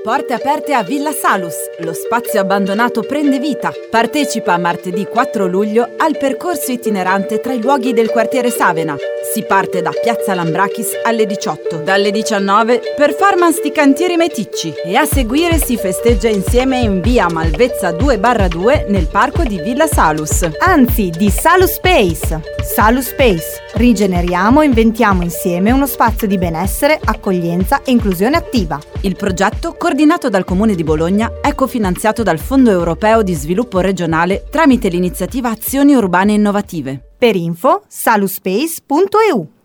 Porte aperte a Villa Salus, lo spazio abbandonato prende vita. Partecipa martedì 4 luglio al percorso itinerante tra i luoghi del quartiere Savena. Si parte da Piazza Lambrakis alle 18, dalle 19 performance di Cantieri Meticci e a seguire si festeggia insieme in via Malvezza 2/2 nel parco di Villa Salus. Anzi, di Salus Space. Salus Space. Rigeneriamo e inventiamo insieme uno spazio di benessere, accoglienza e inclusione attiva. Il progetto, coordinato dal Comune di Bologna, è cofinanziato dal Fondo Europeo di Sviluppo Regionale tramite l'iniziativa Azioni Urbane Innovative. Per info saluspace.eu.